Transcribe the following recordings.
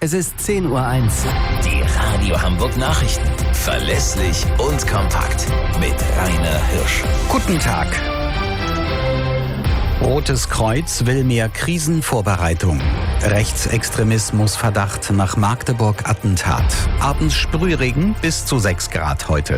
Es ist 10:01 Uhr. Die Radio Hamburg Nachrichten. Verlässlich und kompakt. Mit Rainer Hirsch. Guten Tag. Rotes Kreuz will mehr Krisenvorbereitung. Rechtsextremismusverdacht nach Magdeburg-Attentat. Abends Sprühregen bis zu 6 Grad heute.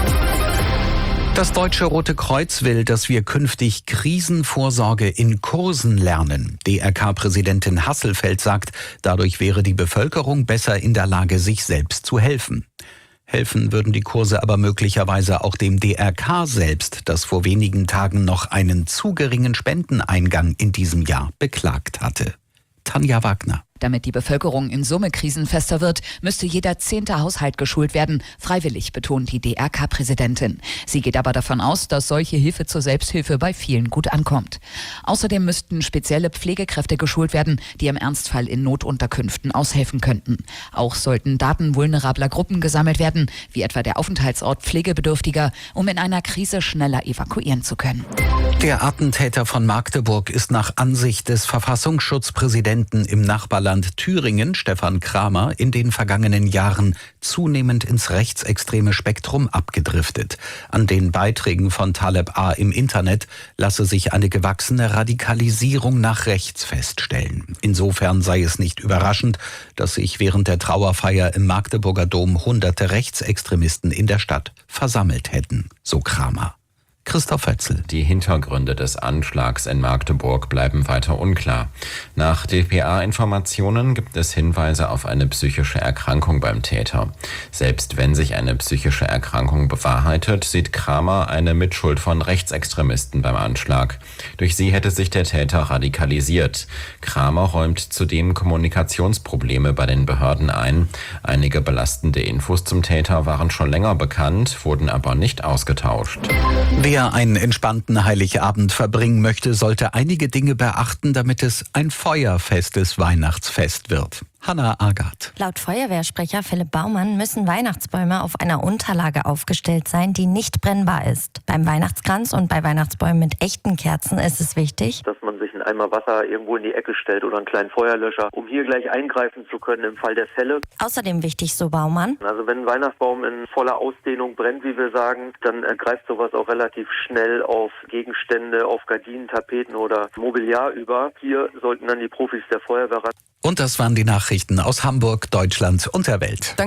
Das Deutsche Rote Kreuz will, dass wir künftig Krisenvorsorge in Kursen lernen. DRK-Präsidentin Hasselfeld sagt, dadurch wäre die Bevölkerung besser in der Lage, sich selbst zu helfen. Helfen würden die Kurse aber möglicherweise auch dem DRK selbst, das vor wenigen Tagen noch einen zu geringen Spendeneingang in diesem Jahr beklagt hatte. Tanja Wagner. Damit die Bevölkerung in Summe krisenfester wird, müsste jeder 10. Haushalt geschult werden. Freiwillig, betont die DRK-Präsidentin. Sie geht aber davon aus, dass solche Hilfe zur Selbsthilfe bei vielen gut ankommt. Außerdem müssten spezielle Pflegekräfte geschult werden, die im Ernstfall in Notunterkünften aushelfen könnten. Auch sollten Daten vulnerabler Gruppen gesammelt werden, wie etwa der Aufenthaltsort Pflegebedürftiger, um in einer Krise schneller evakuieren zu können. Der Attentäter von Magdeburg ist nach Ansicht des Verfassungsschutzpräsidenten im Nachbarland Thüringen, Stefan Kramer, in den vergangenen Jahren zunehmend ins rechtsextreme Spektrum abgedriftet. An den Beiträgen von Taleb A. im Internet lasse sich eine gewachsene Radikalisierung nach rechts feststellen. Insofern sei es nicht überraschend, dass sich während der Trauerfeier im Magdeburger Dom hunderte Rechtsextremisten in der Stadt versammelt hätten, so Kramer. Christoph Wetzel. Die Hintergründe des Anschlags in Magdeburg bleiben weiter unklar. Nach dpa-Informationen gibt es Hinweise auf eine psychische Erkrankung beim Täter. Selbst wenn sich eine psychische Erkrankung bewahrheitet, sieht Kramer eine Mitschuld von Rechtsextremisten beim Anschlag. Durch sie hätte sich der Täter radikalisiert. Kramer räumt zudem Kommunikationsprobleme bei den Behörden ein. Einige belastende Infos zum Täter waren schon länger bekannt, wurden aber nicht ausgetauscht. Wer einen entspannten Heiligabend verbringen möchte, sollte einige Dinge beachten, damit es ein feuerfestes Weihnachtsfest wird. Hanna Agath. Laut Feuerwehrsprecher Philipp Baumann müssen Weihnachtsbäume auf einer Unterlage aufgestellt sein, die nicht brennbar ist. Beim Weihnachtskranz und bei Weihnachtsbäumen mit echten Kerzen ist es wichtig, dass man sich einen Eimer Wasser irgendwo in die Ecke stellt oder einen kleinen Feuerlöscher, um hier gleich eingreifen zu können im Fall der Fälle. Außerdem wichtig, so Baumann, Also wenn ein Weihnachtsbaum in voller Ausdehnung brennt, wie wir sagen, dann greift sowas auch relativ schnell auf Gegenstände, auf Gardinen, Tapeten oder Mobiliar über. Hier sollten dann die Profis der Feuerwehr ran. Und das waren die Nachrichten aus Hamburg, Deutschland und der Welt.